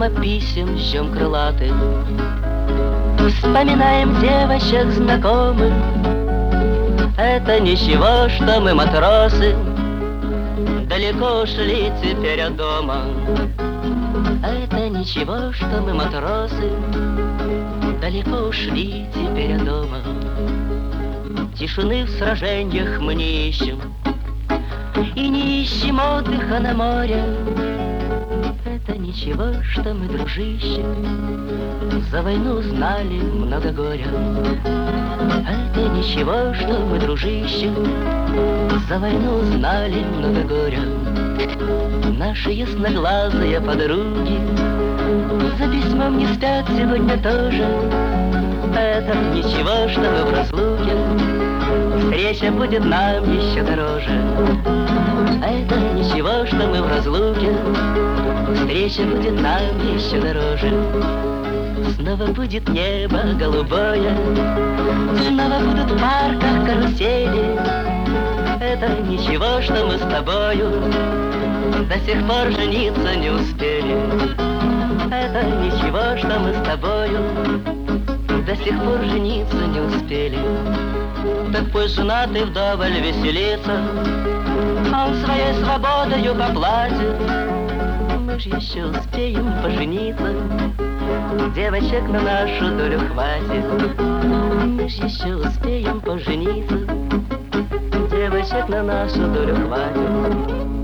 мимо писем ждем крылатых, вспоминаем девочек знакомых. Это ничего, что мы матросы, далеко ушли теперь от дома. Это ничего, что мы матросы, далеко ушли теперь от дома. Тишины в сражениях мы не ищем, и не ищем отдыха на море. Это ничего, что мы, дружище, за войну знали много горя. Это ничего, что мы, дружище, за войну знали много горя. Наши ясноглазые подруги за письмом не спят сегодня тоже. Это ничего, что мы в разлуке, встреча будет нам еще дороже. Это ничего, что мы в разлуке, встреча будет нам еще дороже. Снова будет небо голубое, снова будут в парках карусели. Это ничего, что мы с тобою до сих пор жениться не успели. Это ничего, что мы с тобою до сих пор жениться не успели. Так пусть женатый вдоволь веселится, он своей свободою поплатит. Мы ж еще успеем пожениться, девочек на нашу долю хватит. Мы ж еще успеем пожениться, девочек на нашу долю хватит.